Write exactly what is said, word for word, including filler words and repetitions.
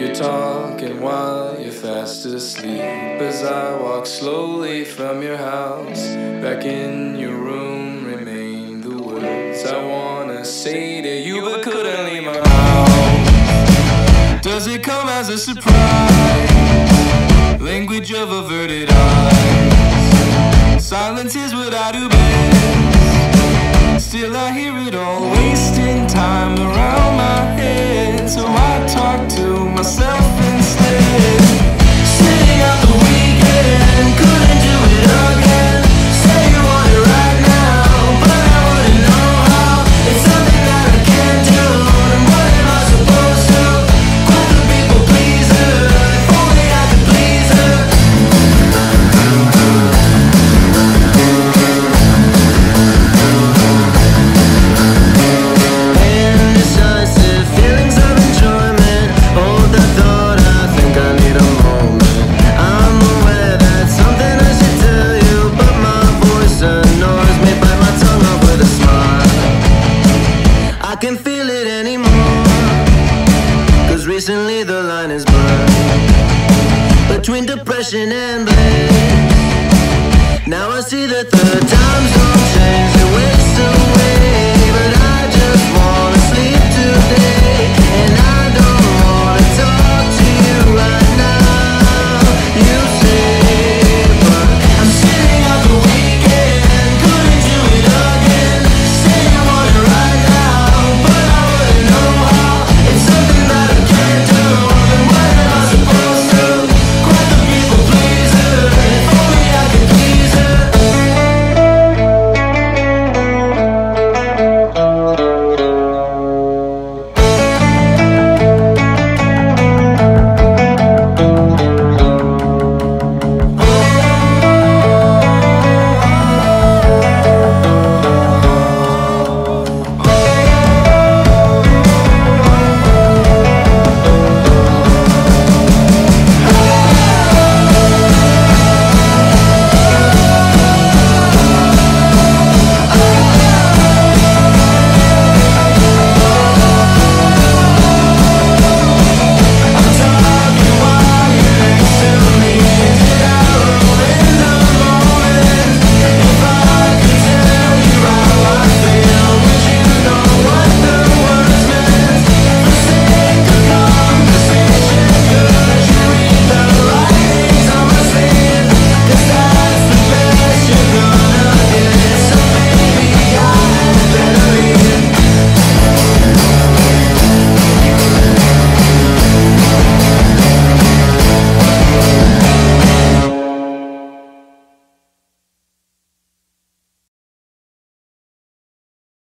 You're talking while you're fast asleep as I walk slowly from your house. Back in your room remain the words I wanna say to you but couldn't leave my mouth. Does it come as a surprise? Language of averted eyes. Silence is what I do best. Still I hear it all, wasting time around my head. So I talk to myself instead. Sitting out the weekend, couldn't do it again. Say you want it right now, but I wouldn't know how. It's something that I can't do, and what am I supposed to? Quit the people pleaser, if only I could please her. Indecisive feelings of enjoyment. Hold that thought, I think I need a moment. I'm aware that's something I should tell you, but my voice annoys me. Bite my tongue off with a smile. I can't feel it anymore, cause recently the line is blurred between depression and bliss. Now I see that the times don't change, they waste away. But I just wanna sleep today, and I